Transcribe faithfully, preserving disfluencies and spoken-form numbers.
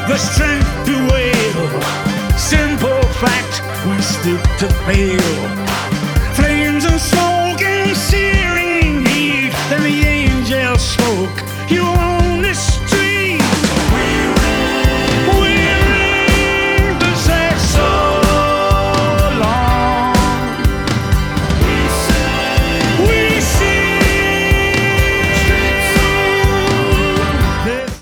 the strength to wail. Simple fact, we stood to fail. Flames and smoke and searing